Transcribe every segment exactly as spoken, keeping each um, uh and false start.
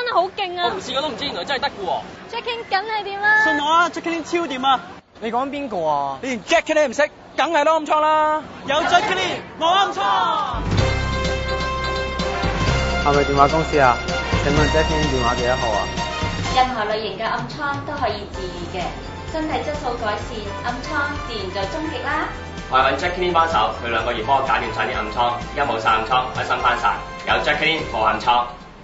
係好勁啊！ 我唔試過都唔知，原來真係得嘅喎。 Jackie 梗係掂啦！ 信我啊 ，Jackie 超掂啊！ 你講邊個啊？ 你連 Jackie 都唔識，梗係都暗瘡啦！有 Jackie 冇暗瘡。 係咪電話公司啊？請問 Jackie 電話幾多號啊？ 任何類型嘅暗瘡都可以治癒嘅，身體質素改善，暗瘡自然就終極啦。 我係揾 Jackie 幫手，佢兩個月幫我搞掂晒啲暗瘡，而家冇晒暗瘡，開心翻晒。有 Jackie 冇暗瘡。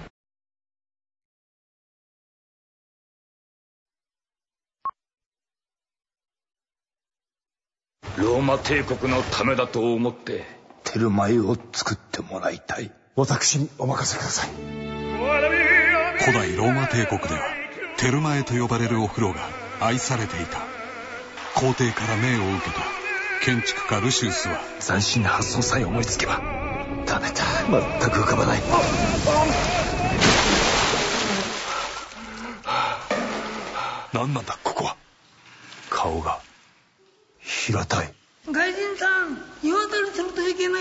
ローマ帝国のためだと思ってテルマエを作ってもらいたい。私にお任せください。 古代ローマ帝国ではテルマエと呼ばれるお風呂が愛されていた。皇帝から命を受けた建築家ルシウスは斬新な発想さえ思いつけばダメだ、全く浮かばない。 何なんだここは。 顔が平たい。 外人さん、湯あたりするといけない。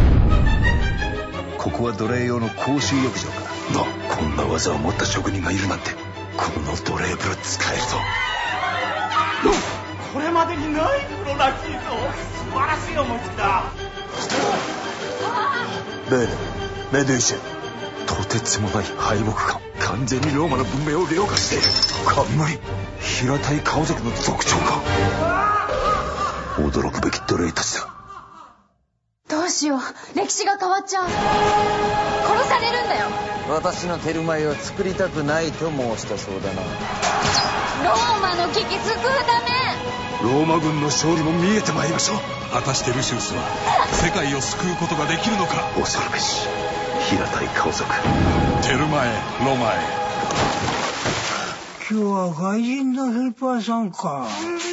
ここは奴隷用の公衆浴場かな。こんな技を持った職人がいるなんて、この奴隷風呂使えるぞ。 これまでにない風呂らしいぞ。素晴らしい思いつきだ。 ベーレ、メデュイシェ、とてつもない敗北感。完全にローマの文明を凌駕している。冠、平たい顔族の族長か。驚くべき奴隷たちだ。 どうしよう、歴史が変わっちゃう。殺されるんだよ。 私のテルマエを作りたくないと申したそうだな。 ローマの危機救うため。 ローマ軍の勝利も見えてまいりましょう。 果たしてルシウスは世界を救うことができるのか。 恐るべし平たい顔族。 テルマエ、ロマエ。 今日は外人のヘルパーさんか。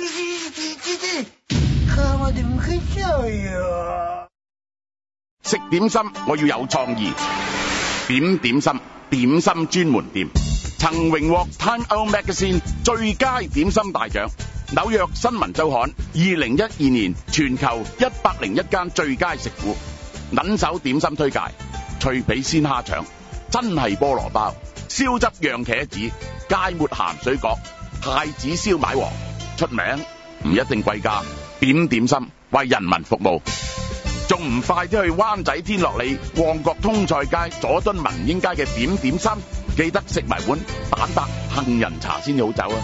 顔までむけちゃうよ。 食點心我要有創意，點點心點心專門店曾榮獲 Time Out Magazine 最佳點心大獎，紐約新聞週刊二零一二年全球一百零一間最佳食府，撚手點心推介：脆皮鮮蝦腸、真係菠蘿包、燒汁釀茄子、芥末鹹水角、太子燒賣王，出名唔一定貴價，點點心為人民服務。仲唔快啲去灣仔天樂里、旺角通菜街、佐敦民英街嘅點點心，記得食埋碗蛋白杏仁茶先好走啊！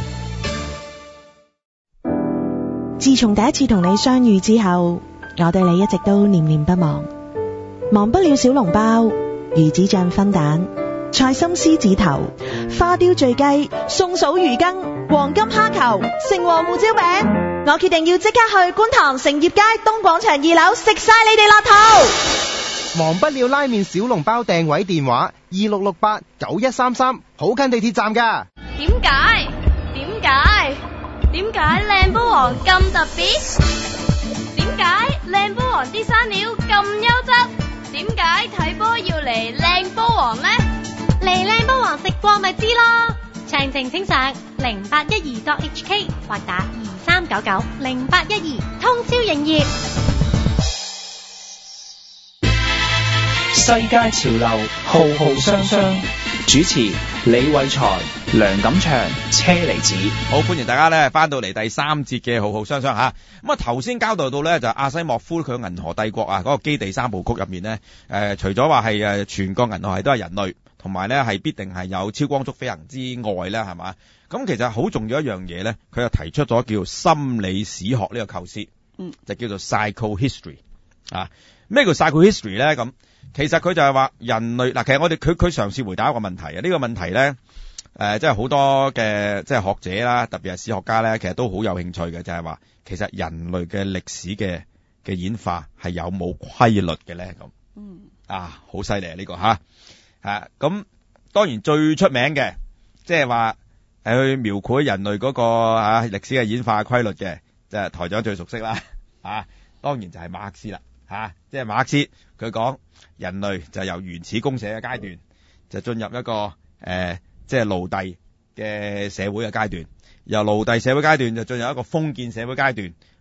自從第一次同你相遇之後，我對你一直都念念不忘，忘不了小籠包、魚子醬分蛋、菜心獅子頭、花雕醉雞、宋嫂魚羹、黃金蝦球、城隍胡椒餅。我決定要即刻去觀塘成業街東廣場二樓食晒你哋落肚。 忘不了拉麵小籠包訂位電話二六六八九一三三，好近地鐵站㗎。 點解？點解？點解靚煲王咁特別？點解靚煲王啲生料咁優質？點解睇波要嚟靚煲王呢？嚟靚煲王食過咪知咯。詳情請上零八一二 .H K 或打二三九九零八一二，通宵營業。 世界潮流浩浩湯湯，主持李偉才、梁錦祥、車厘子。 好，歡迎大家咧翻到嚟第三節嘅浩浩湯湯吓。咁啊頭先交代到咧就阿西莫夫佢銀河帝國啊嗰個基地三部曲入面咧，誒、呃、除咗話係誒全個銀河系都係人類，同埋咧係必定係有超光速飛行之外咧，係嘛？咁其實好重要一樣嘢咧，佢又提出咗叫心理史學呢個構思，嗯，就叫做 psychohistory 啊。咩叫 psychohistory 咧？咁其實佢就係話人類嗱，其實我哋佢佢嘗試回答一個問題啊。呢、這個問題咧，誒、呃，即係好多嘅即係學者啦，特別係史學家咧，其實都好有興趣嘅，就係、是、話其實人類嘅歷史嘅嘅演化係有冇規律嘅咧？咁，嗯，啊，好犀利啊！呢、這個吓，啊，咁當然最出名嘅，即係話。係去描繪人類嗰、那個啊歷史嘅演化規律嘅，就係、是、台長最熟悉啦，啊，當然就係馬克思啦，吓、啊，即係馬克思佢講人類就由原始公社嘅階段，就進入一個誒、呃、即係奴隸嘅社會嘅階段，由奴隸社會階段就進入一個封建社會階段，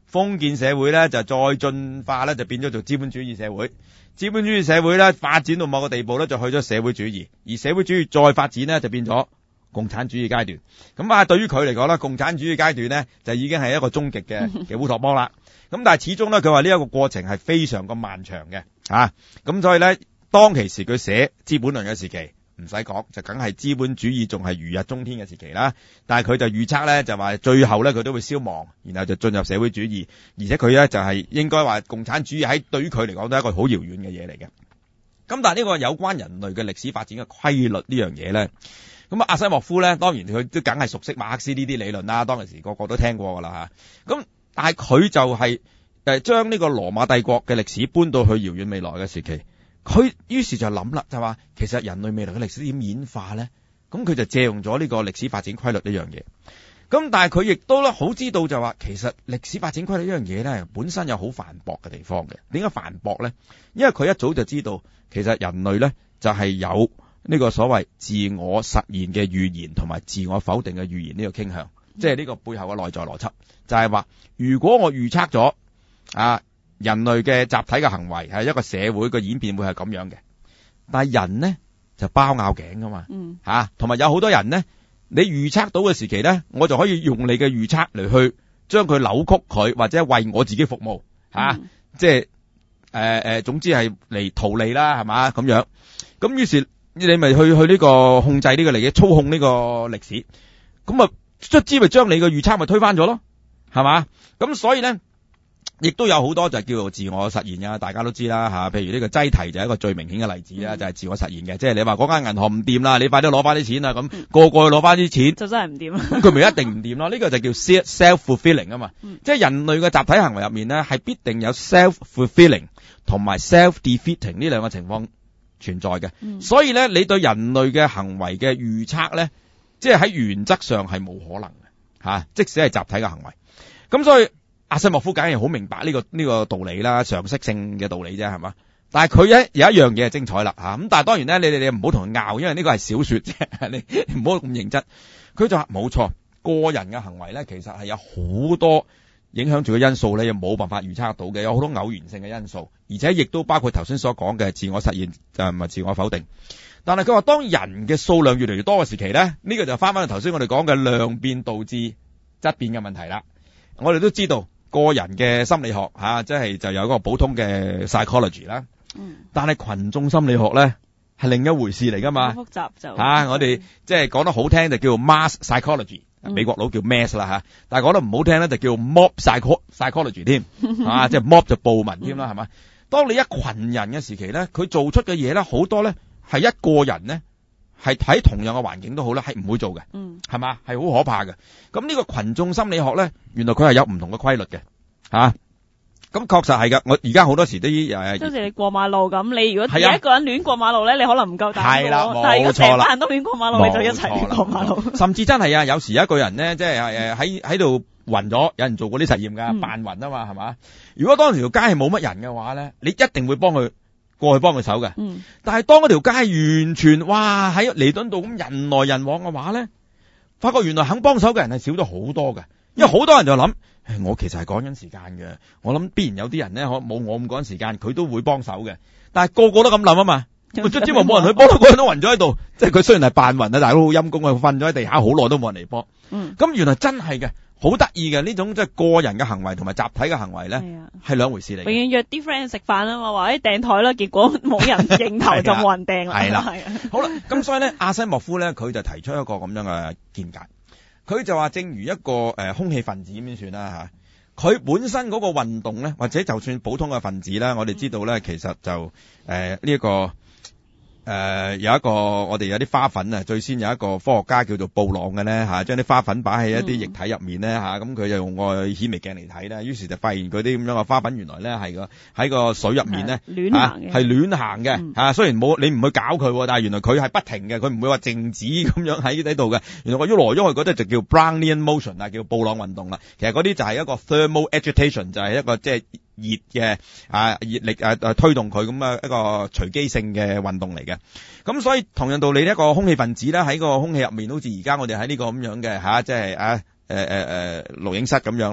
封建社會咧就再進化咧，就變咗做資本主義社會。資本主義社會咧發展到某個地步咧，就去咗社會主義，而社會主義再發展咧，就變咗共產主義階段。咁啊，對於佢嚟講咧，共產主義階段咧就已經係一個終極嘅嘅烏托邦啦。咁但係始終咧，佢話呢一個過程係非常咁漫長嘅，啊，咁所以咧，當其時佢寫資本論嘅時期，唔使講，就梗係資本主義仲係如日中天嘅時期啦。但係佢就預測咧，就話最後咧佢都會消亡，然後就進入社會主義，而且佢咧就係應該話共產主義喺對於佢嚟講都係一個好遙遠嘅嘢嚟嘅。咁但係呢個有關人類嘅歷史發展嘅規律呢樣嘢咧，咁啊阿西莫夫咧，當然佢都梗係熟悉馬克思呢啲理論啦，當其時個個都聽過噶啦吓。咁但係佢就係誒將呢個羅馬帝國嘅歷史搬到去遙遠未來嘅時期。佢於是就諗啦，就話其實人類未來嘅歷史點演化咧？咁佢就借用咗呢個歷史發展規律呢樣嘢。咁但係佢亦都咧好知道就話，其實歷史發展規律呢樣嘢咧，本身有好繁駁嘅地方嘅。點解繁駁咧？因為佢一早就知道，其實人類咧就係有呢個所謂自我實現嘅預言同埋自我否定嘅預言呢個傾向，即係呢個背後嘅內在邏輯，就係話如果我預測咗啊。人類嘅集體嘅行為係一個社會嘅演變會係咁樣嘅，但係人呢就包拗頸噶嘛， 嗯吓，同埋有好多人呢，你預測到嘅時期呢，我就可以用你嘅預測嚟去將佢扭曲佢，或者為我自己服務，吓、嗯，即係誒誒，總之係嚟圖利啦，係嘛咁樣，咁於是你咪去去呢個控制呢個利益，操控呢個歷史，咁啊卒之咪將你嘅預測咪推翻咗咯，係嘛，咁所以呢。亦都有好多就係叫做自我實現嘅，大家都知啦吓。譬如呢個擠提就係一個最明顯嘅例子啦，嗯、就係自我實現嘅。即係你話嗰間銀行唔掂啦，你快啲攞翻啲錢啦，咁、嗯、個個去攞翻啲錢， 就真係唔掂啦。 咁佢咪一定唔掂咯？呢個就叫 self-fulfilling 啊嘛。嗯、即係人類嘅集體行為入面咧，係必定有 self-fulfilling 同埋 self-defeating 呢兩個情況存在嘅。嗯、所以咧，你對人類嘅行為嘅預測咧，即係喺原則上係冇可能嘅吓、啊，即使係集體嘅行為。咁所以。阿西莫夫梗係好明白呢、這個呢、這個道理啦，常識性嘅道理啫，係嘛？但係佢咧有一樣嘢係精彩啦吓，咁但係當然咧，你哋你唔好同佢拗，因為呢個係小說啫，你唔好咁認真。佢就話冇錯，個人嘅行為咧，其實係有好多影響住嘅因素咧，又冇辦法預測到嘅，有好多偶然性嘅因素，而且亦都包括頭先所講嘅自我實現就唔係自我否定。但係佢話當人嘅數量越嚟越多嘅時期咧，呢、這個就翻翻去頭先我哋講嘅量變導致質變嘅問題啦。我哋都知道。個人嘅心理學吓、啊，即係就有一個普通嘅 psychology 啦。嗯。但係群眾心理學咧係另一回事嚟噶嘛。好複雜就吓、啊，我哋即係講得好聽就叫 mass psychology，、嗯、美國佬叫 mass 啦吓。但係講得唔好聽咧就叫 mob psychology 添，啊，即係 mob 就暴民添啦，係嘛、嗯？當你一群人嘅時期咧，佢做出嘅嘢咧好多咧係一個人咧。係喺同樣嘅環境都好啦，係唔會做嘅，嗯，係嘛，係好可怕嘅。咁呢個群眾心理學咧，原來佢係有唔同嘅規律嘅，吓、啊。咁確實係噶。我而家好多時都誒， 即係你過馬路咁，你如果自己一個人亂過馬路咧，你可能唔夠膽。係啦，但係如果成班人都亂過馬路，你就一齊亂過馬路。甚至真係啊，有時一個人咧，即係誒喺喺度暈咗，有人做過啲實驗噶，扮暈啊嘛，係嘛。如果當時條街係冇乜人嘅話咧，你一定會幫佢。過去幫佢手嘅，嗯，但係當嗰條街完全哇喺彌敦道咁人來人往嘅話咧，發覺原來肯幫手嘅人係少咗好多嘅，因為好多人就諗，誒，我其實係趕緊時間嘅，我諗必然有啲人咧，可冇我咁趕時間，佢都會幫手嘅，但係個個都咁諗啊嘛，卒之冇冇人去幫，個人都暈咗喺度，即係佢雖然係扮暈啊，但係都好陰功啊，瞓咗喺地下好耐都冇人嚟幫，嗯，咁原來真係嘅。好得意嘅呢種即係個人嘅行為同埋集體嘅行為咧，係兩回事嚟。永遠約啲 friend 食飯啊嘛，話誒訂台啦，結果冇人認頭就冇人訂啦。係啦，係啊。好啦，咁所以咧，阿西莫夫咧，佢就提出一個咁樣嘅見解。佢就話，正如一個誒、呃、空氣分子咁樣算啦吓，佢本身嗰個運動咧，或者就算普通嘅分子啦，我哋知道咧，其實就誒呢一個。誒、呃，有一個我哋有啲花粉啊，最先有一個科學家叫做布朗嘅咧吓，將啲花粉擺喺一啲液體入面咧吓，咁佢就用個顯微鏡嚟睇啦，於是就發現嗰啲咁樣嘅花粉原來咧係個喺個水入面咧亂行嘅，係亂行嘅吓，雖然冇你唔去搞佢，但係原來佢係不停嘅，佢唔會話靜止咁樣喺呢度嘅，原來我喐來喐去嗰啲就叫 Brownian motion 啊，叫布朗運動啦。其實嗰啲就係一個 thermal agitation， 就係一個即係。熱嘅啊熱力啊啊推動佢咁啊一個隨機性嘅運動嚟嘅，咁所以同樣道理呢一個空氣分子咧喺個空氣入面，好似而家我哋喺呢個咁樣嘅吓，即係啊誒誒誒錄影室咁樣啦，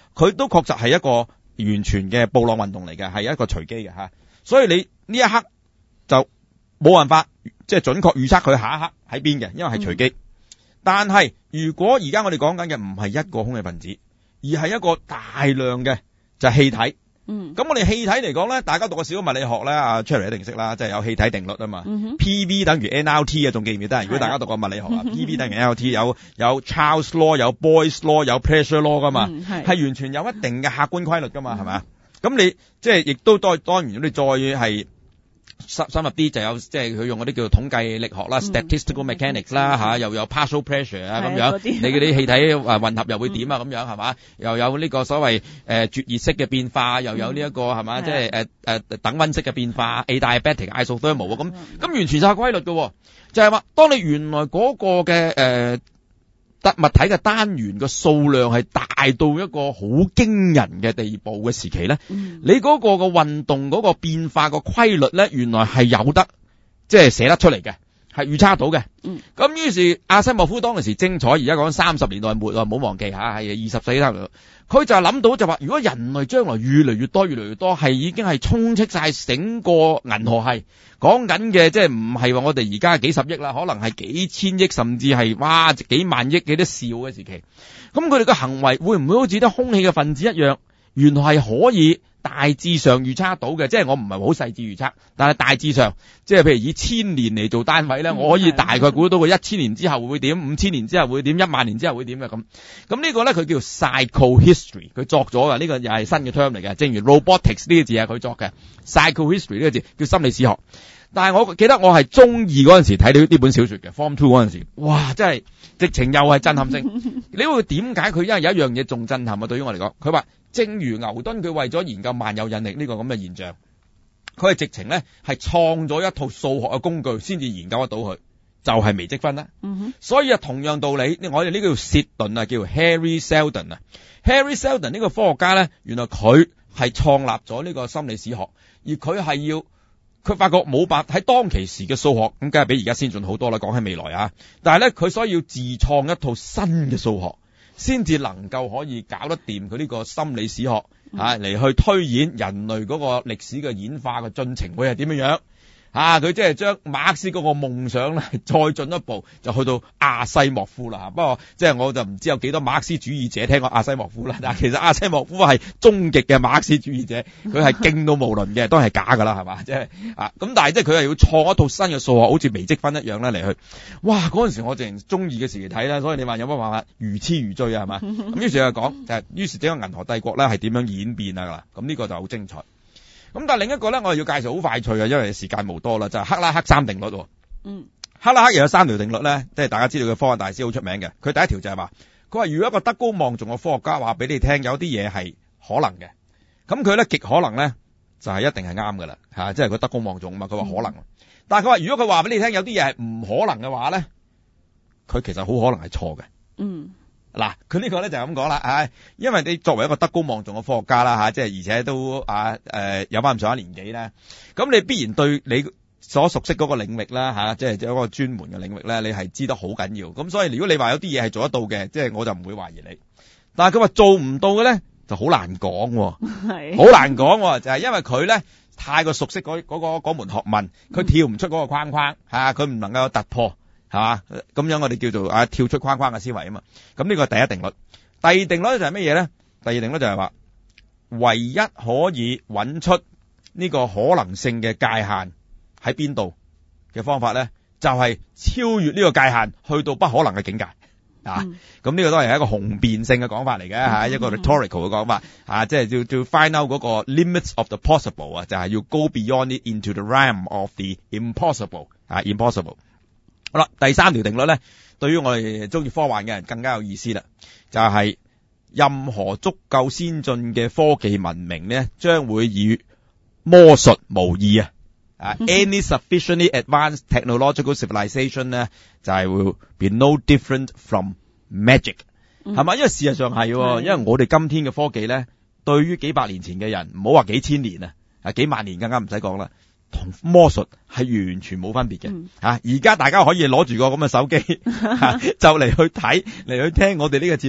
佢都確實係一個完全嘅布朗運動嚟嘅，係一個隨機嘅吓。所以你呢一刻就冇辦法即係準確預測佢下一刻喺邊嘅，因為係隨機。嗯、但係如果而家我哋講緊嘅唔係一個空氣分子，而係一個大量嘅就係氣體。嗯，咁我哋氣體嚟講咧，大家讀過小物理學咧，阿 Cherry 一定識啦，即係有氣體定律啊嘛。嗯、P V 等於 N L T 啊，仲記唔記得？如果大家讀過物理學啊，P V 等於 N L T 有有 Charles Law 有 Boyle's Law 有 Pressure Law 噶嘛，係、嗯、完全有一定嘅客觀規律噶嘛，係咪啊？咁你即係亦都當當然，如果你再係深深入啲，就有即係佢用嗰啲叫做統計力學啦、嗯、，statistical mechanics 啦吓、嗯，又有 partial pressure 啊咁樣，你嗰啲氣體啊混合又會點啊咁樣係嘛？又有呢個所謂誒絕熱式嘅變化，又有呢、這、一個係嘛？即係誒誒等溫式嘅變化 ，adiabatic isothermal 咁，咁完全就係規律嘅，就係、是、話當你原來嗰個嘅誒特物體嘅單元嘅數量係大到一個好驚人嘅地步嘅時期咧、嗯，你嗰個嘅運動嗰個變化個規律咧，原來係有得即係寫得出嚟嘅，係預測到嘅。咁、嗯、於是阿西莫夫當時精彩，而家講三十年代末啊，唔好忘記吓，係二十世紀頭。佢就諗到就話，如果人類將來越嚟越多，越嚟越多，係已經係充斥晒整個銀河系。講緊嘅即係唔係話我哋而家幾十億啦，可能係幾千億，甚至係哇幾萬億幾多兆嘅時期。咁佢哋嘅行為會唔會好似啲空氣嘅分子一樣，原來係可以大致上預測到嘅？即係我唔係好細緻預測，但係大致上，即係譬如以千年嚟做單位咧、嗯，我可以大概估到佢一千年之後會點，五千年之後會點，一萬年之後會點嘅咁。咁呢個咧佢叫 psychohistory， 佢作咗嘅，呢個又係新嘅 term 嚟嘅。正如 robotics 呢個字係佢作嘅 psychohistory 呢個字叫心理史學。但係我記得我係中二嗰陣時睇到呢本小說嘅 Form Two 嗰陣時，哇！真係直情又係震撼性。你會點解佢因為有一樣嘢仲震撼啊？對於我嚟講，佢話正如牛頓佢為咗研究萬有引力呢個咁嘅現象，佢係直情咧係創咗一套數學嘅工具先至研究得到佢，就係、是、微積分啦。嗯、所以啊，同樣道理，我哋呢個叫薛頓啊，叫 Harry Seldon 啊。Harry Seldon 呢個科學家咧，原來佢係創立咗呢個心理史學，而佢係要。佢發覺冇辦法喺當其時嘅數學咁，梗係比而家先進好多啦。講起未來啊，但係咧佢所以要自創一套新嘅數學，先至能夠可以搞得掂佢呢個心理史學啊，嚟去推演人類嗰個歷史嘅演化嘅進程會係點樣樣啊？佢即係將馬克思嗰個夢想咧，再進一步就去到阿西莫夫啦。不過即係我就唔知有幾多馬克思主義者聽過阿西莫夫啦。但係其實阿西莫夫係終極嘅馬克思主義者，佢係勁到無論嘅，都係假噶啦，係嘛？即係啊咁，但係即係佢係要創一套新嘅數學，好似微積分一樣咧嚟去。哇！嗰陣時我淨中意嘅時期睇啦，所以你話有乜辦法如痴如醉啊？係嘛？咁於是就講就係，於是整個銀河帝國咧係點樣演變啊？啦，咁呢個就好精彩。咁但係另一個咧，我哋要介紹好快脆嘅，因為時間無多啦，就係、是、克拉克三定律。嗯，克拉克又有三條定律咧，即係大家知道嘅科學大師好出名嘅。佢第一條就係話，佢話如果一個德高望重嘅科學家話俾你聽，有啲嘢係可能嘅，咁佢咧極可能咧就係、是、一定係啱噶啦，吓，即係佢德高望重啊嘛。佢話可能，嗯、但係佢話如果佢話俾你聽有啲嘢係唔可能嘅話咧，佢其實好可能係錯嘅。嗯。嗱，佢呢個咧就係咁講啦，唉，因為你作為一個德高望重嘅科學家啦，吓，即係而且都啊誒有翻咁上下年紀咧，咁你必然對你所熟悉嗰個領域啦，吓，即係一個專門嘅領域咧，你係知得好緊要。咁所以如果你話有啲嘢係做得到嘅，即係我就唔會懷疑你。但係佢話做唔到嘅咧，就好難講，係好難講，就係因為佢咧太過熟悉嗰嗰個嗰門學問，佢跳唔出嗰個框框，吓，佢唔能夠突破。係嘛？咁樣我哋叫做啊跳出框框嘅思維啊嘛。咁呢個係第一定律。第二定律就係乜嘢咧？第二定律就係話，唯一可以揾出呢個可能性嘅界限喺邊度嘅方法咧，就係、是、超越呢個界限，去到不可能嘅境界。啊，咁呢個都係一個雄辯性嘅講法嚟嘅吓，一個 rhetorical 嘅講法啊，即係要要 find out 嗰個 limits of the possible 啊，就係要 go beyond it into the realm of the impossible 啊 ，impossible。好啦，第三條定律咧，對於我哋中意科幻嘅人更加有意思啦，就係、是、任何足夠先進嘅科技文明咧，將會與魔術無異啊！啊，any sufficiently advanced technological civilization 咧，就係會 be no different from magic， 係嘛？因為事實上係，因為我哋今天嘅科技咧，對於幾百年前嘅人，唔好話幾千年啊，啊幾萬年更加唔使講啦。同魔術係完全冇分別嘅，吓，而家大家可以攞住個咁嘅手機，吓，就嚟去睇嚟去聽我哋呢個節目，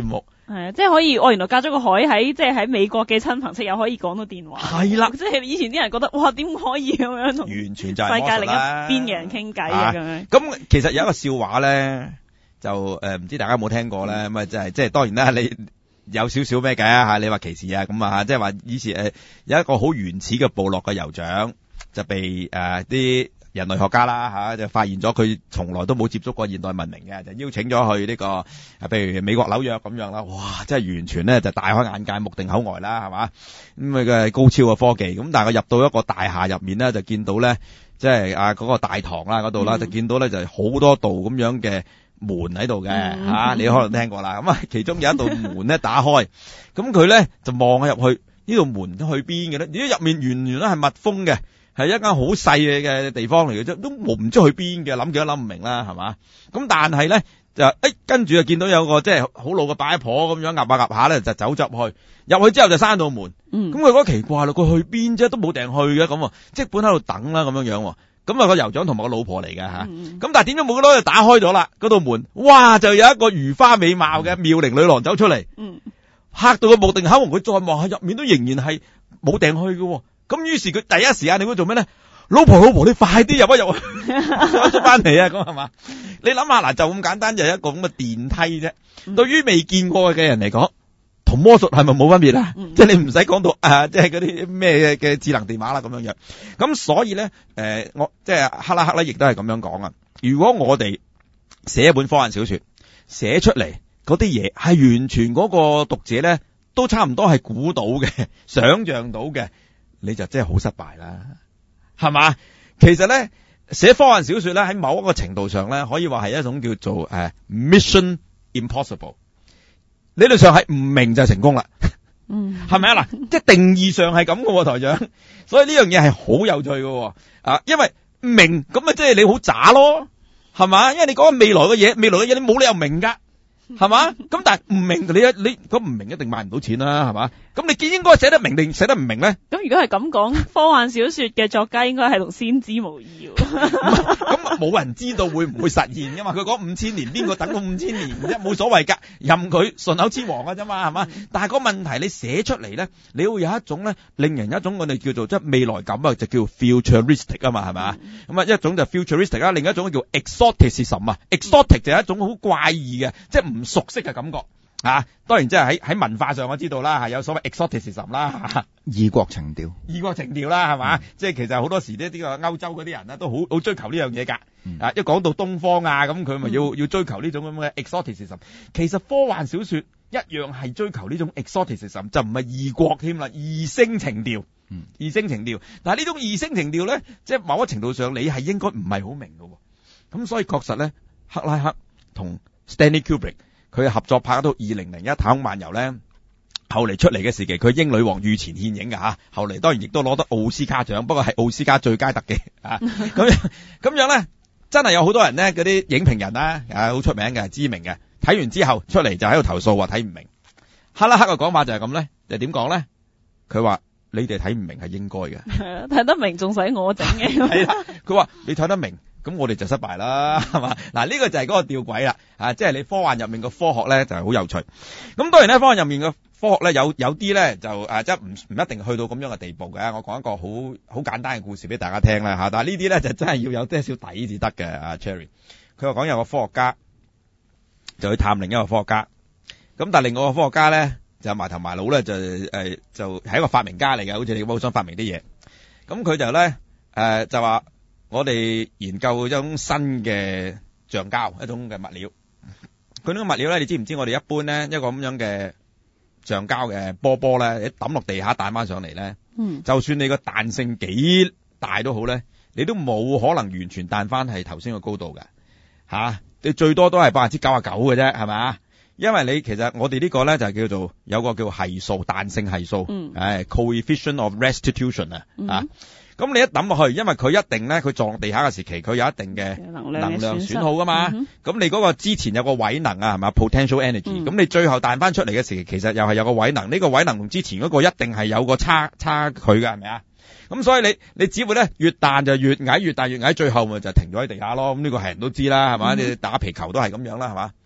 係啊，即係可以，我原來隔咗個海喺即係喺美國嘅親朋戚友可以講到電話。 係啦， 即係以前啲人覺得哇，點可以咁樣同完全就係世界另一邊嘅人傾偈啊咁樣。 咁其實有一個笑話咧，就誒唔、呃、知大家有冇聽過咧？咁啊即係即係當然啦，你有少少咩嘅嚇？你話歧視啊咁啊嚇，即係話以前誒、呃、有一個好原始嘅部落嘅酋長就被誒啲、呃人類學家啦吓，就發現咗佢從來都冇接觸過現代文明嘅，就邀請咗去呢個，譬如美國紐約咁樣啦，哇，真係完全咧就大開眼界、目定口呆啦，係嘛？咁佢嘅高超嘅科技，咁但係佢入到一個大廈入面咧，就見到咧，即係啊嗰個大堂啦嗰度啦，就見到咧就係好多道咁樣嘅門喺度嘅吓，你可能聽過啦。咁啊，其中有一道門咧打開，咁佢咧就望入去，呢道門都去邊嘅咧？如果入面完全都係密封嘅。係一間好細嘅嘅地方嚟嘅啫，都冇唔知去邊嘅，諗幾都諗唔明啦，係嘛？咁但係咧就誒，跟住就見到有個即係好老嘅八婆咁樣壓下壓下咧，就走入去，入去之後就閂到門。嗯，咁佢覺得奇怪啦，佢去邊啫？都冇定去嘅咁，即本喺度等啦咁樣樣。咁啊個酋長同埋個老婆嚟嘅吓，咁、嗯、但係點解冇幾多就打開咗啦？嗰道門，哇！就有一個如花美貌嘅妙齡女郎走出嚟，嗯，嚇到佢目定口呆，佢再望下入面都仍然係冇定去嘅。咁於是佢第一時間你會做咩咧？老婆老婆，你快啲入一入去，出翻嚟啊！咁係嘛？你諗下嗱，就咁簡單，就係一個咁嘅電梯啫。嗯、對於未見過嘅人嚟講，同魔術係咪冇分別啊？嗯、即係你唔使講到啊，即係嗰啲咩嘅智能電話啦咁樣樣。咁所以咧，誒、呃，我即係克拉克咧，亦都係咁樣講啊。如果我哋寫一本科幻小說，寫出嚟嗰啲嘢係完全嗰個讀者咧都差唔多係估到嘅、想象到嘅。你就真係好失敗啦，係嘛？其實咧寫科幻小說咧喺某一個程度上咧，可以話係一種叫做誒、uh, Mission Impossible。理論上係唔明就成功啦，嗯，係咪啊？嗱，即係定義上係咁嘅，台長。所以呢樣嘢係好有趣嘅，啊，因為明咁啊，即係你好渣咯，係嘛？因為你講緊未來嘅嘢，未來嘅嘢你冇理由明噶。係嘛？咁但係唔明你一你咁唔明一定賣唔到錢啦，係嘛？咁你見應該寫得明定寫得唔明咧？ 咁如果係咁講，科幻小說嘅作家應該係同先知無異。 咁冇人知道會唔會實現噶嘛？佢講五千年，邊個等到五千年啫？冇所謂噶，任佢順口雌黃噶啫嘛，係嘛？嗯、但係個問題你寫出嚟咧，你會有一種咧，令人一種我哋叫做即係未來感啊，就叫 futuristic 啊嘛，係嘛？咁啊、嗯、一種就 futuristic 啦，另一種叫 exoticism 啊 ，exotic 就係一種好怪異嘅，即係唔熟悉嘅感覺。啊，當然即係喺喺文化上我知道啦，係有所謂 exoticism 啦， 異國情調， 異國情調啦，係嘛？嗯、即係其實好多時呢啲個歐洲嗰啲人咧都好好追求呢樣嘢㗎。嗯、啊，一講到東方啊，咁佢咪要、嗯、要追求呢種咁嘅 exoticism。其實科幻小說一樣係追求呢種 exoticism，就唔係異國添啦，異星情調，嗯、異星情調。但係呢種異星情調咧，即係某一程度上你係應該唔係好明㗎喎。咁所以確實咧，克拉克同 Stanley Kubrick。佢合作拍到二零零一太空漫遊咧，後嚟出嚟嘅時期，佢英女王御前獻映嘅吓，後嚟當然亦都攞得奧斯卡獎，不過係奧斯卡最佳特技啊。咁樣咁樣咧，真係有好多人咧，嗰啲影評人啦，啊好出名嘅，知名嘅，睇完之後出嚟就喺度投訴話睇唔明。克拉克嘅講法就係咁咧，就點講咧？佢話你哋睇唔明係應該嘅， 睇得明仲使我整嘅。 係啦，佢話你睇得明。咁我哋就失敗啦，係嘛？嗱，呢個就係嗰個吊詭啦，啊，即係你科幻入面個科學咧就係好有趣。咁當然咧，科幻入面嘅科學咧有有啲咧就誒，即係唔唔一定去到咁樣嘅地步嘅。我講一個好好簡單嘅故事俾大家聽啦吓，但係呢啲咧就真係要有啲少底至得嘅。啊 Cherry，佢話講有個科學家就去探另一個科學家，咁但係另外一個科學家咧就埋頭埋腦咧就誒、呃、就係一個發明家嚟嘅，好似你咁好想發明啲嘢。咁佢就咧誒、呃、就話。我哋研究一種新嘅橡膠，一種嘅物料。佢呢個物料咧，你知唔知我哋一般咧一個咁樣嘅橡膠嘅波波咧，你抌落地下彈翻上嚟咧，嗯，就算你個彈性幾大都好咧，你都冇可能完全彈翻係頭先個高度嘅，吓、啊，你最多都係百分之九十九嘅啫，係咪？因為你其實我哋呢個咧就係叫做有個叫係數彈性係數，嗯，誒 coefficient of restitution 啊，嗯、啊。咁你一抌落去，因為佢一定咧，佢撞地下嘅時期，佢有一定嘅能量損耗噶嘛。咁、嗯、你嗰個之前有個位能啊，係嘛 potential energy。咁、嗯、你最後彈翻出嚟嘅時期，其實又係有個位能。呢、這個位能同之前嗰個一定係有個差差距嘅，係咪啊？咁所以你你只會咧越彈就越矮，越彈越矮，最後咪就停咗喺地下咯。咁呢個係人都知啦，係嘛？嗯、你打皮球都係咁樣啦，係嘛？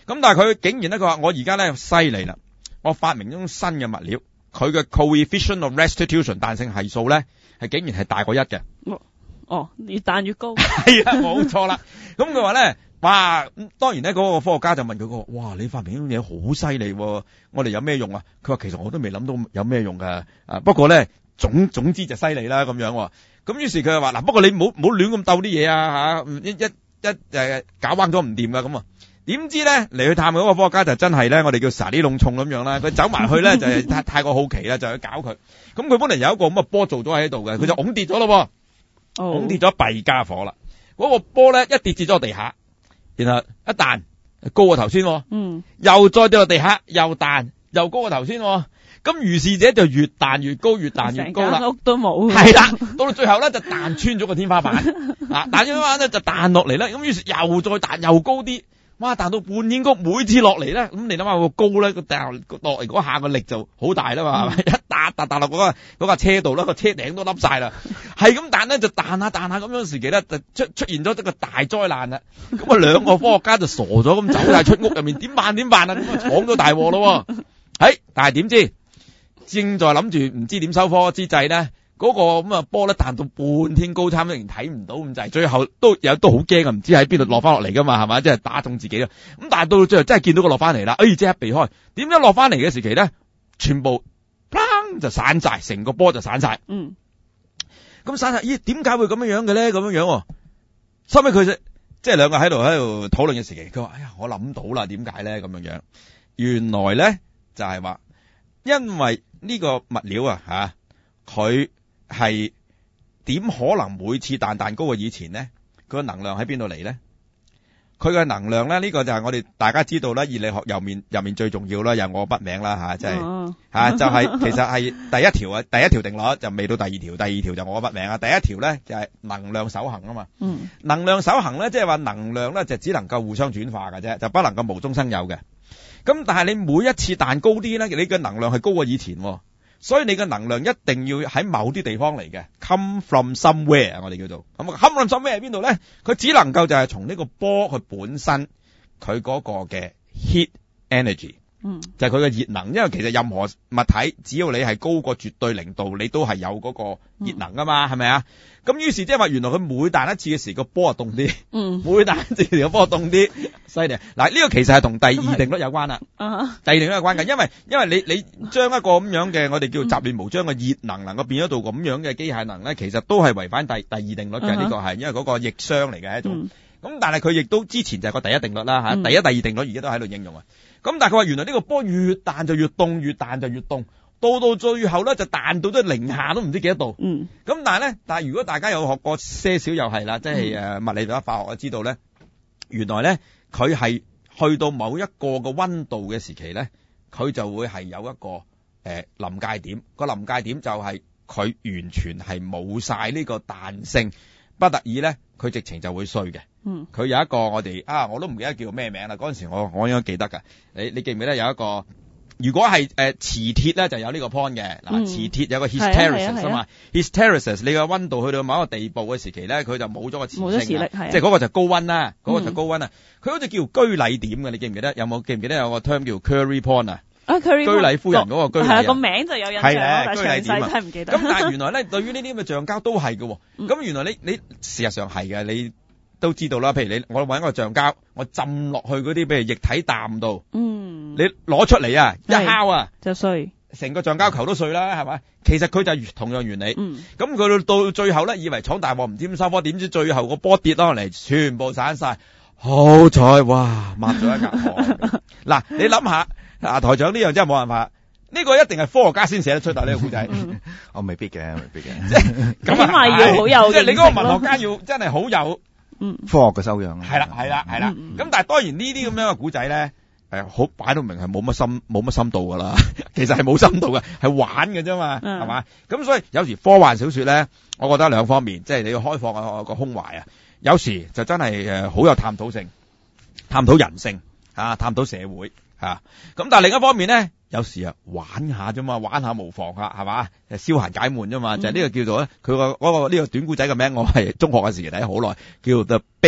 咁但係佢竟然咧，佢話我而家咧犀利啦，我發明一種新嘅物料，佢嘅 coefficient of restitution 彈性係數咧係竟然係大過一嘅。 哦，越彈越高。 係啊，冇錯啦。咁佢話咧，哇，當然咧嗰個科學家就問佢個，哇，你發明呢樣嘢好犀利喎，我哋有咩用啊？佢話其實我都未諗到有咩用噶，啊，不過咧總總之就犀利啦咁樣。咁於是佢就話嗱，不過你唔好唔好亂咁鬥啲嘢啊吓，一一一誒搞彎咗唔掂噶咁啊。點知咧嚟去探嗰個科學家就真係咧，我哋叫沙啲弄重咁樣啦。佢走埋去咧就係太太過好奇啦，就去搞佢。咁佢本嚟有一個咁嘅波做咗喺度嘅，佢就拱跌咗咯。拱、oh. 跌咗弊家伙啦！嗰、那個波咧一跌跌咗落地下，然後一彈高過頭先，嗯，又再跌落地下，又彈又高過頭先，咁如是者就越彈越高，越彈越高啦。 屋都冇， 係啦，到到最後咧就彈穿咗個天花板，啊，彈穿天花板咧就彈落嚟啦。咁於是又再彈又高啲。哇！彈到半天高，每次落嚟咧，咁你諗下個高咧，個彈落嚟嗰下個力就好大啦嘛，係咪、嗯？一彈彈彈落嗰個嗰架車度啦，個車頂都凹晒啦，係咁彈咧就彈下彈下咁樣時期咧，就出出現咗一個大災難啦。咁啊兩個科學家就傻咗咁走晒出屋入面，點辦點辦啊？咁啊闖咗大禍咯。係，但係點知正在諗住唔知點收科之際咧。嗰、那個咁啊波咧彈到半天高，差唔多連睇唔到咁滯，最後都有都好驚啊！唔知喺邊度落翻落嚟噶嘛，係咪？即係打中自己啦。咁但係到最後真係見到個落翻嚟啦，哎，即刻避開。點解落翻嚟嘅時期咧，全部砰就散晒，成個波就散晒。嗯。咁散晒，咦？點解會咁樣樣嘅咧？咁樣樣。收尾佢即係兩個喺度喺度討論嘅時期，佢話：哎呀，我諗到啦，點解咧？咁樣樣。原來咧就係、是、話，因為呢個物料啊吓，佢。係點可能每次彈彈高過以前呢？佢個能量喺邊度嚟呢？佢嘅能量咧，呢、這個就係我哋大家知道啦，熱力學入面入面最重要啦，有我筆名啦吓，即係吓就係、是、其實係第一條啊，第一條定律就未到第二條，第二條就我筆名啊。第一條咧就係、是、能量守恒啊嘛。嗯，能量守恒咧，即係話能量咧就只能夠互相轉化嘅啫，就不能夠無中生有嘅。咁但係你每一次彈高啲咧，你嘅能量係高過以前。所以你嘅能量一定要喺某啲地方嚟嘅 ，come from somewhere， 我哋叫做咁 come from somewhere 喺邊度咧？佢只能夠就係從呢個波佢本身佢嗰個嘅 heat energy，嗯，就係佢嘅熱能。因為其實任何物體只要你係高過絕對零度，你都係有嗰個熱能噶嘛，係咪啊？咁於是即係話原來佢每彈一次嘅時個波啊凍啲，嗯，每彈一次個波凍啲，犀利。嗱呢個其實係同第二定律有關啦，啊，第二定律有關嘅，因為因為你你將一個咁樣嘅我哋叫雜亂無章嘅熱能能夠變咗到咁樣嘅機械能咧，其實都係違反第第二定律嘅呢、uh-huh. 個係，因為嗰個逆熵嚟嘅一種。咁、嗯、但係佢亦都之前就係個第一定律啦吓、嗯，第一第二定律而家都喺度應用啊。咁但係佢話原來呢個波越彈就越凍，越彈就越凍。到到最後咧就彈到都零下都唔知幾多度，嗯，咁但係咧，但係如果大家有學過些少又係啦，即係誒物理同埋化學，知道咧，原來咧佢係去到某一個嘅溫度嘅時期咧，佢就會係有一個誒、呃、臨界點，個臨界點就係佢完全係冇晒呢個彈性，不特止咧，佢直情就會衰嘅，嗯，佢有一個我哋啊，我都唔記得叫咩名啦，嗰陣時我我應該記得噶，你你記唔記得有一個？如果係誒磁鐵咧，就有呢個 point 嘅。嗱、嗯，磁鐵有個 hysteresis 啊嘛 hysteresis 你個溫度去到某一個地步嘅時期咧，佢就冇咗個磁性，冇咗磁力，即係嗰個就高溫啦，嗰、嗯嗰個就高溫啊。佢好似叫居里點嘅，你記唔記得？有冇記唔記得有個 term 叫 Curie point 啊？啊 Curie point 居里夫人嗰個居里係個名就有印象，但係詳細真係唔記得。咁但係原來咧，對於呢啲咁嘅橡膠都係嘅。咁、嗯、原來你你事實上係嘅，你都知道啦。譬如你我搵個橡膠，我浸落去嗰啲譬如液體氮度。嗯。你攞出嚟啊，一敲啊就碎，成個橡膠球都碎啦，係咪？其實佢就係同樣原理。嗯，咁佢到最後咧，以為闖大禍唔知點收科，點知最後個波跌落嚟，全部散晒。好彩，哇，抹咗一格。嗱，你諗下，啊台長呢樣真係冇辦法，呢、這個一定係科學家先寫得出，但呢個故仔， 我未必嘅，未必嘅。 即係咁起碼要好有，即係你嗰個文學家要真係好有，嗯，科學嘅修養。係啦，係啦，係啦。咁但係當然呢啲咁樣嘅古仔咧。誒，好擺到明係冇乜深冇乜深度噶啦，其實係冇深度嘅，係玩嘅啫嘛，係、嗯、嘛？咁所以有時科幻小說咧，我覺得兩方面，即係你要開放個個胸懷啊。有時就真係誒好有探討性，探討人性吓，探討社會吓。咁但係另一方面咧，有時啊玩下啫嘛，玩下無妨噶，係嘛？誒消閒解悶啫嘛，就係、是、呢個叫做咧，佢個嗰個呢個短故仔嘅名，我係中學嘅時期睇好耐，叫做 The Big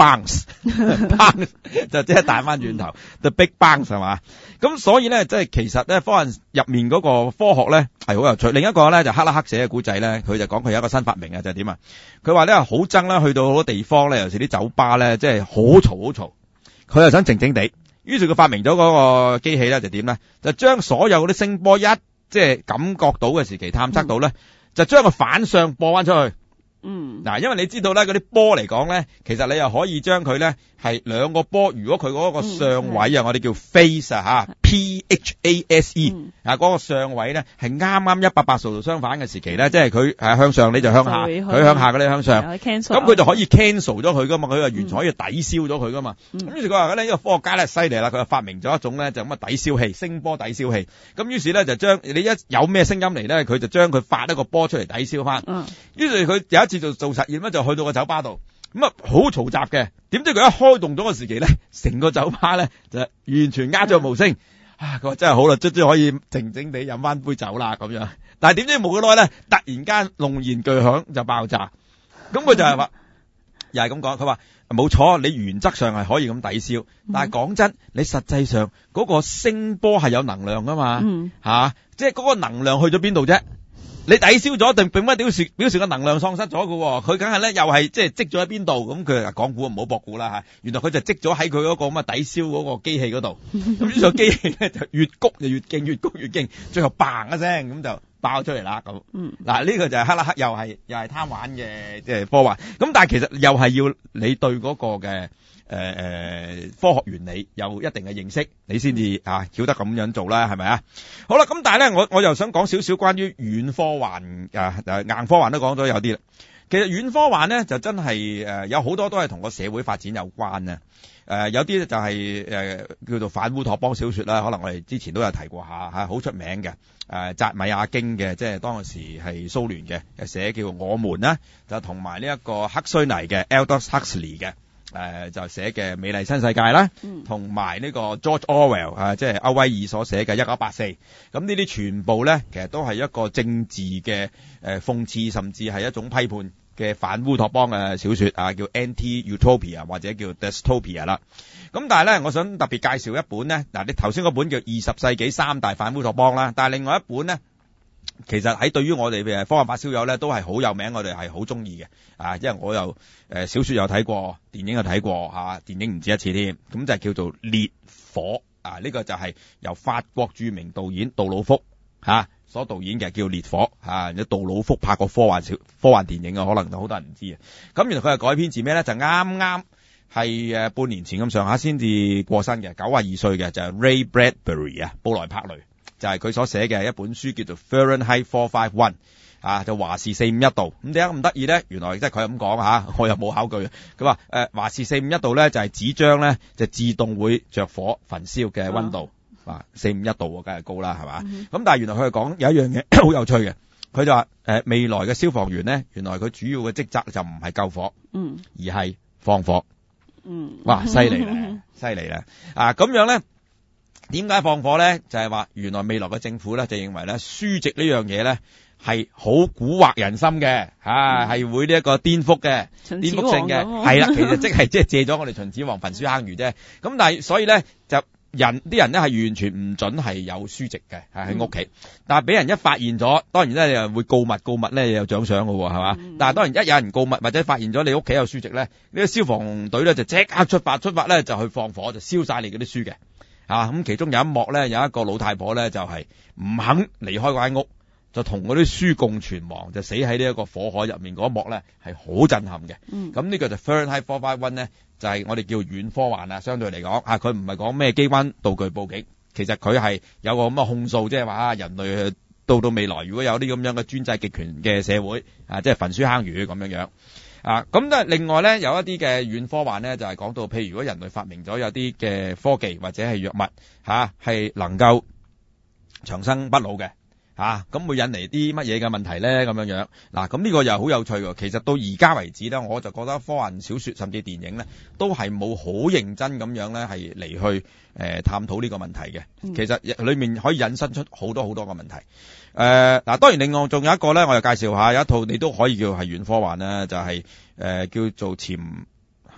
bounce，bounce 就即係彈翻轉頭 ，the big bounce 係嘛？咁所以咧，即係其實咧，科幻入面嗰個科學咧係好有趣。另一個咧就克拉克寫嘅古仔咧，佢就講佢有一個新發明啊，就係點啊？佢話咧好憎啦，去到好多地方咧，尤其是啲酒吧咧，即係好嘈好嘈，佢又想靜靜地，於是佢發明咗嗰個機器咧，就點咧？就將所有嗰啲聲波一即係感覺到嘅時期探測到咧，嗯、就將佢反向播翻出去。嗯，嗱，因為你知道咧，嗰啲波嚟講咧，其實你又可以將佢咧係兩個波，如果佢嗰個上位啊，嗯、我哋叫 phase 啊吓 ，P H A S E 啊，嗰個上位咧係啱啱一百八十度相反嘅時期咧，即係佢係向上你就向下，佢向下嘅你向上，咁佢就可以 cancel 咗佢噶嘛，佢就完全可以抵消咗佢噶嘛。咁於是佢話咧，呢個科學家咧犀利啦，佢就發明咗一種咧就咁嘅抵消器，聲波抵消器。咁於是咧就將你一有咩聲音嚟咧，佢就將佢發一個波出嚟抵消翻。嗯，於是佢有一次就做實驗咧，就去到個酒吧度，咁啊好嘈雜嘅，點知佢一開動咗個時期咧，成個酒吧咧就完全鴉雀無聲。啊，佢話真係好啦，終於可以靜靜地飲翻杯酒啦咁樣。但係點知冇幾耐咧，突然間龍燃巨響就爆炸。咁佢就係話，又係咁講，佢話冇錯，你原則上係可以咁抵消，但係講真，你實際上嗰個聲波係有能量噶嘛，吓、嗯啊，即係嗰個能量去咗邊度啫？你抵消咗，定並乜表示表示個能量喪失咗嘅？佢梗係咧，又係即係積咗喺邊度？咁佢講估唔好博估啦吓。原來佢就積咗喺佢嗰個咁嘅抵消嗰個機器嗰度。咁呢個機器咧就越谷就越勁，越谷越勁，最後嘭一聲咁就爆出嚟啦。咁，嗱呢個就係克拉克又係又係貪玩嘅即係科幻。咁但係其實又係要你對嗰個嘅。誒誒、呃，科學原理有一定嘅認識，你先至啊曉得咁樣做啦，係咪啊？好啦，咁但係咧，我我又想講少少關於軟科幻啊，硬科幻都講咗有啲啦。其實軟科幻咧就真係誒、呃、有好多都係同個社會發展有關啊。誒、呃、有啲就係、是、誒、呃、叫做反烏托邦小說啦，可能我哋之前都有提過下吓，好出名嘅誒扎米亞京嘅，即係當時係蘇聯嘅寫叫我們啦，就同埋呢一個赫胥黎嘅 Aldous Huxley 嘅。誒、呃，就寫嘅《美麗新世界》啦，同埋呢個 George Orwell 啊，即係歐威爾所寫嘅《一九八四》。咁呢啲全部咧，其實都係一個政治嘅誒諷刺，甚至係一種批判嘅反烏托邦嘅小說啊，叫 Anti-Utopia 或者叫 Dystopia 啦。咁但係咧，我想特別介紹一本咧，嗱，你頭先嗰本叫《二十世紀三大反烏托邦》啦，但係另外一本咧。其實喺對於我哋嘅科幻發燒友咧，都係好有名，我哋係好中意嘅啊！因為我又誒、呃、小說有睇過，電影有睇過吓、啊，電影唔止一次添。咁就係叫做烈火啊！呢、這個就係由法國著名導演杜魯福吓、啊、所導演嘅，叫烈火吓。有、啊、杜魯福拍過科幻小科幻電影啊，可能好多人唔知啊。咁原來佢係改編自咩咧？就啱啱係誒半年前咁上下先至過身嘅，九十二歲嘅就係、是、Ray Bradbury 啊，布萊柏雷。就係佢所寫嘅一本書，叫做 Fahrenheit four fifty-one 啊，就華氏四五一度。咁點解咁得意咧？原來即係佢咁講吓，我又冇考據。佢話誒華氏四五一度咧，就係紙張咧就自動會着火焚燒嘅溫度。啊，四五一度梗係高啦，係嘛？咁、嗯、但係原來佢係講有一樣嘢好有趣嘅，佢就話誒、呃、未來嘅消防員咧，原來佢主要嘅職責就唔係救火，嗯，而係放火。嗯，哇，犀利咧，犀利咧！啊，咁樣咧。點解放火咧？就係、是、話原來未來嘅政府咧就認為咧書籍呢樣嘢咧係好蠱惑人心嘅，吓係、嗯、會呢一個顛覆嘅、顛覆性嘅，係啦，其實即係即係借咗我哋秦始皇焚書坑儒啫。咁但係所以咧就人啲人咧係完全唔准係有書籍嘅，係喺屋企。但係俾人一發現咗，當然咧你又會告密，告密咧有獎賞嘅，係嘛？嗯、但係當然一有人告密或者發現咗你屋企有書籍咧，呢、這個消防隊咧就即刻出發，出發咧就去放火，就燒晒你嗰啲書嘅。啊，咁其中有一幕咧，有一個老太婆咧就係、是、唔肯離開嗰間屋，就同嗰啲書共存亡，就死喺呢一個火海入面。嗰一幕咧係好震撼嘅。嗯，咁呢個就 Fahrenheit four fifty-one 咧，就係、是、我哋叫軟科幻啊。相對嚟講，啊，佢唔係講咩機關道具報警，其實佢係有個咁嘅控訴，即係話啊，人類到到未來如果有啲咁樣嘅專制極權嘅社會啊，即係焚書坑儒咁樣樣。啊，咁都係另外咧，有一啲嘅軟科幻咧，就係、是、講到，譬如如果人類發明咗有啲嘅科技或者係藥物，吓係能夠長生不老嘅，吓咁會引嚟啲乜嘢嘅問題咧？咁樣樣，嗱，咁呢個又好有趣喎。其實到而家為止咧，我就覺得科幻小說甚至電影咧，都係冇好認真咁樣咧，係嚟去誒探討呢個問題嘅。嗯、其實裏面可以引申出好多好多個問題。誒，嗱、呃，當然另外仲有一個咧，我又介紹下，有一套你都可以叫係軟科幻啦，就係、是、誒、呃、叫做潛係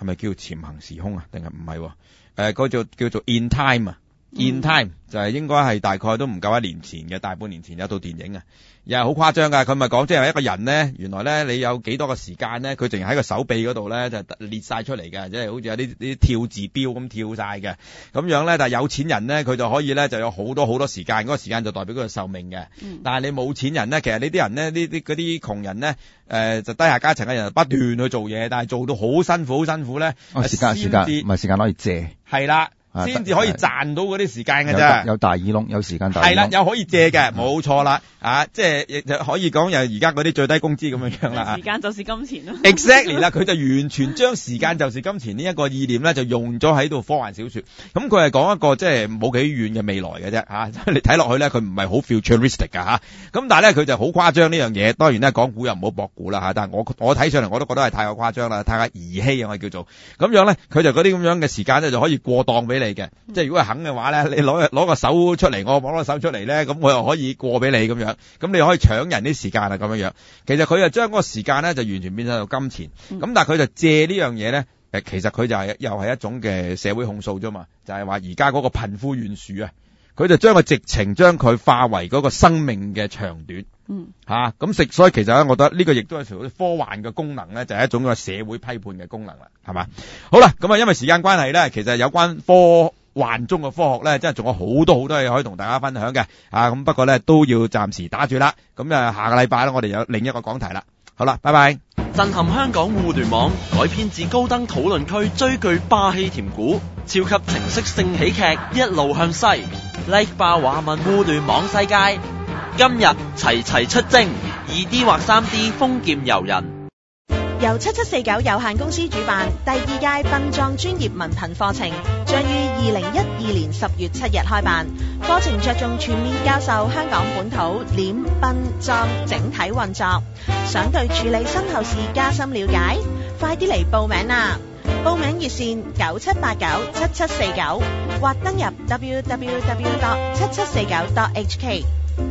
係咪叫潛行時空啊？定係唔係？誒、呃，嗰叫叫做 In Time 啊、嗯、，In Time 就係應該係大概都唔夠一年前嘅，大半年前有套電影啊。又係好誇張㗎，佢咪講即係一個人咧，原來咧你有幾多個時間咧，佢淨係喺個手臂嗰度咧就列晒出嚟嘅，即係好似有啲啲跳字標咁跳晒嘅，咁樣咧。但係有錢人咧，佢就可以咧就有好多好多時間，嗰個時間就代表佢嘅壽命嘅。嗯、但係你冇錢人咧，其實呢啲人咧，呢啲嗰啲窮人咧，誒、呃、就低下階層嘅人不斷去做嘢，但係做到好辛苦好辛苦咧。 哦，時間時間唔係時間可以借。係啦。先至可以賺到嗰啲時間嘅啫， 有大耳窿，有時間大耳窿。 係啦，又可以借嘅，冇錯啦，啊，即係可以講又而家嗰啲最低工資咁樣樣啦。 時間就是金錢咯。 Exactly 啦，佢就完全將時間就是金錢呢一個意念咧，就用咗喺度科幻小說。咁佢係講一個即係冇幾遠嘅未來嘅啫，吓，你睇落去咧，佢唔係好 futuristic 噶吓。咁但係咧，佢就好誇張呢樣嘢。當然咧，講古又唔好博古啦吓。但係我我睇上嚟我都覺得係太過誇張啦，太過兒戲啊，我叫做咁樣咧。佢就嗰啲咁樣嘅時間咧，就可以過檔俾你嘅。即係如果係肯嘅話咧，你攞攞個手出嚟，我攞個手出嚟咧，咁我又可以過俾你咁樣，咁你可以搶人啲時間啊咁樣樣。其實佢就將嗰個時間咧就完全變咗做金錢，咁、嗯、但係佢就借呢樣嘢咧，誒，其實佢就係、是、又係一種嘅社會控訴啫嘛，就係話而家嗰個貧富懸殊啊，佢就將個直情將佢化為嗰個生命嘅長短。嗯，吓咁食，所以其實咧，我覺得呢個亦都係屬於科幻嘅功能咧，就係、是、一種嘅社會批判嘅功能啦，係嘛？好啦，咁啊，因為時間關係咧，其實有關科幻中嘅科學咧，真係仲有好多好多嘢可以同大家分享嘅，啊，咁不過咧都要暫時打住啦，咁啊下個禮拜咧，我哋有另一個講題啦，好啦，拜拜。 震撼香港互聯網，改編自高登討論區最具霸氣甜股，超級情色性喜劇一路向西，力霸華文互聯網世界。今日齊齊出征，二 D 或三 D 封劍遊人。 由七七四九有限公司主辦第二屆殯葬專業文憑課程，將於二零一二年十月七日開辦。課程着重全面教授香港本土殮殯葬整體運作，想對處理身後事加深了解，快啲嚟報名啦！報名熱線九七八九七七四九或登入 w w w dot 七七四九 dot h k。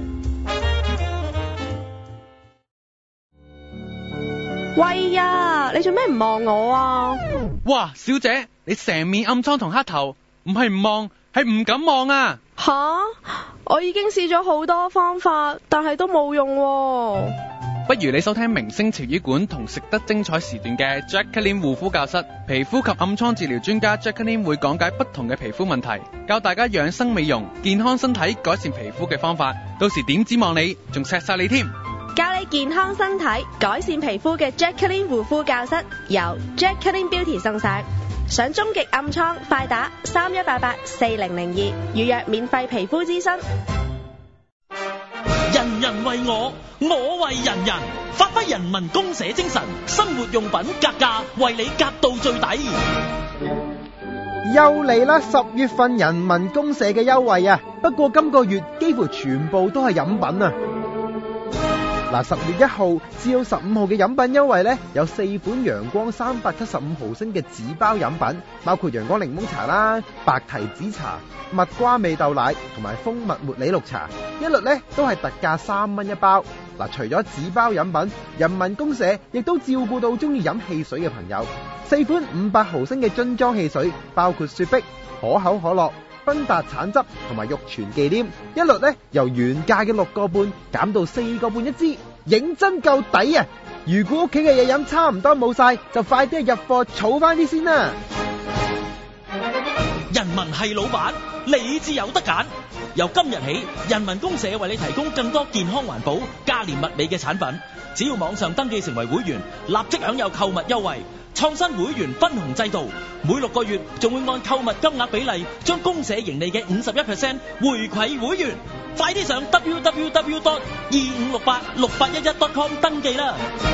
喂呀，你做咩唔望我啊？ 哇，小姐，你成面暗瘡同黑頭，唔係唔望，係唔敢望啊！ 吓，我已經試咗好多方法，但係都冇用喎。 不如你收聽明星潮語館同食得精彩時段嘅 Jacqueline 護膚教室，皮膚及暗瘡治療專家 Jacqueline 會講解不同嘅皮膚問題，教大家養生美容、健康身體、改善皮膚嘅方法。到時點指望你，仲錫晒你添。 教你健康身體、改善皮膚嘅 Jacqueline 護膚教室，由 Jacqueline Beauty 送上。想終極暗瘡，快打三一八八四零零二預約免費皮膚諮詢。 人人為我，我為人人，發揮人民公社精神，生活用品格價為你格到最底。 又嚟啦！十月份人民公社嘅優惠啊，不過今個月幾乎全部都係飲品啊。嗱，十月一號至到十五號嘅飲品優惠呢，有四款陽光三百七十五毫升嘅紙包飲品，包括陽光檸檬茶啦、白提子茶、蜜瓜味豆奶同埋蜂蜜茉莉綠茶，一律呢都係特價三蚊一包。嗱，除咗紙包飲品，人民公社亦都照顧到中意飲汽水嘅朋友，四款五百毫升嘅樽裝汽水，包括雪碧、可口可樂、芬達橙汁同埋玉泉忌廉，一律呢由原價嘅六個半減到四個半一支，認真夠抵啊！如果屋企嘅嘢飲差唔多冇晒，就快啲入貨儲翻啲先啦。 人民係老闆，你至有得揀。由今日起，人民公社為你提供更多健康環保、價廉物美嘅產品。只要網上登記成為會員，立即享有購物優惠。創新會員分紅制度，每六個月仲會按購物金額比例，將公社盈利嘅五十一 percent 回饋會員。快啲上 w w w dot 二五六八六八一一 dot com 登記啦！